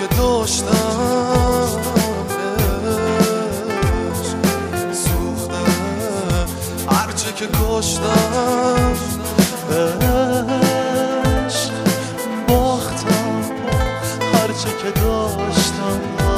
که داشتم سوخته، هرچه که کاشتم عشق باختم، هرچه که داشتم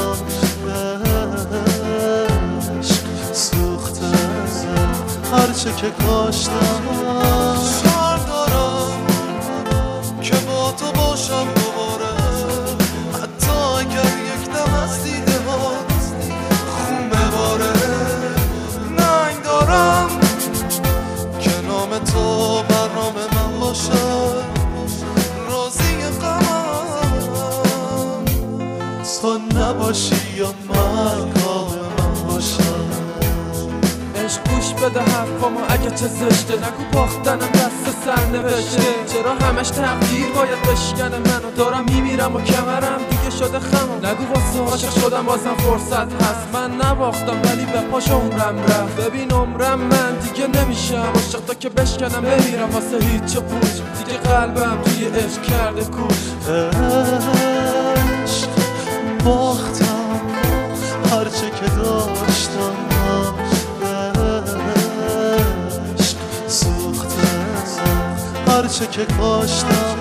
عشق سوخته، هرچه که کاشتم. شعر دارم که با تو باشم دوباره، حتی اگر یک دم از دیده ها خون بباره. ننگ دارم که نام تو برنامه من باشه، راضی غمم تو نباشی یا من کام من باشم. عشق گوش بده حرفامو اگه چه زشته، نگو باختنم دست سرنوشته. چرا همش تقدیر باید بشکنه منو، دارم میمیرم و کمرم دیگه شده خمم. نگو واسه عاشق شدم بازم فرصت هست، من نباختم ولی به پاش عمرم رفت. ببین عمرم من دیگه نمیشم عاشق تا که بشکنم بمیرم واسه هیچ پوچ. دیگه قلبم توی عشق کرده کوش. عشق باختم، هرچه که داشتم عشق سوخته، هرچه که کاشتم.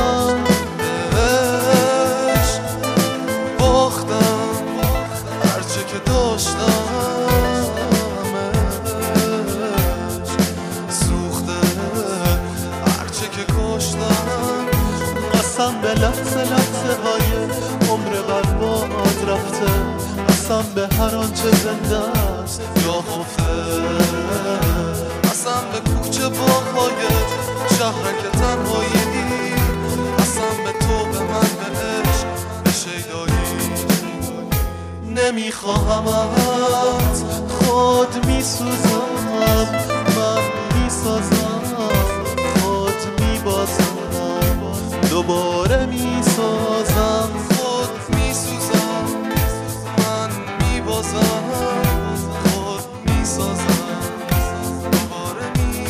عشق باختم، هرچه که داشتم عشق سوخته، هرچه که کاشتم. قسم به لحظه لحظه های عمر برباد رفته، قسم به هر آنچه زنده است یا خفته، قسم به کوچه باغ‌های شهرک تنهایی، قسم به تو به من به عشق به شیدایی. نمیخواهمت خود میسوزم، من میسازم خود میبازم، دوباره میسازم خود میسوزم، من میبازم خود میسازم، دوباره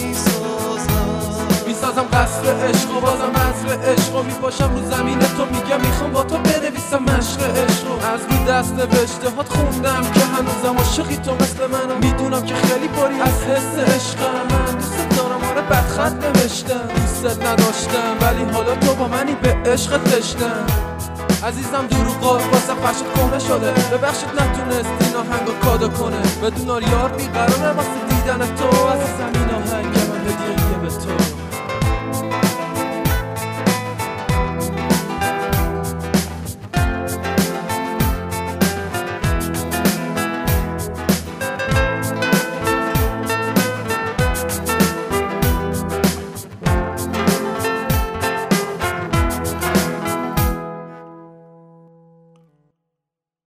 میسازم قصر عشق و بازم عصر عشق و میباشم رو زمین تو، میگم میخوام با تو بنویسم مشق عشق و از رو دست نوشته هات خوندم که هنوزم عاشقی تو مثل منم. میدونم که خیلی پری از حس عشقم، من دوست دارم آره بدخط نوشتم، دوست نداشتم ولی حالا تو با منی به عشق تشتم. عزیزم دروغات واسه فرشت کهنه شده، ببخشید نتونست این آهنگو کادو کنه. بدون یار بیقراره واسه دیدن تو عزیزم.